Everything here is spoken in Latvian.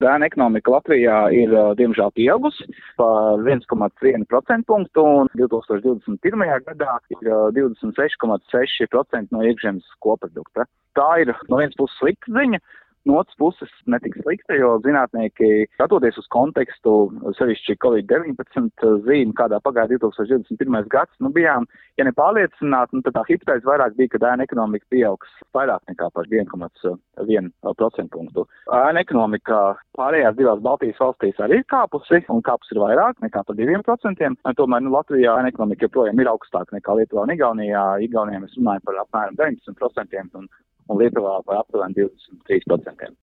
Ēna ekonomika Latvijā ir, diemžēl, pieaugusi par 1,1% punktu, un 2021. gadā ir 26,6% no iekšzemes koprodukta. Tā ir no vienas puses slikta ziņa, no otras puses netik slikta, jo zinātnieki, skatoties uz kontekstu, sevišķi Covid-19 zīmi, kādā pagāja 2021. gads, bijām, ja nepārliecināti, tad tā hipotēze vairāk bija, ka ēna ekonomika pieaugs vairāk nekā par 1,1% punktu. Ēna ekonomika pārējās divās Baltijas valstīs arī ir kāpusi, un kāpusi ir vairāk nekā par 2%. Tomēr Latvijā ēna ekonomika joprojām ir augstāka nekā Lietuvā un Igaunijā. Igaunijā mēs runājam par apmēram 19% un Lietuvā par aptuveni 23%.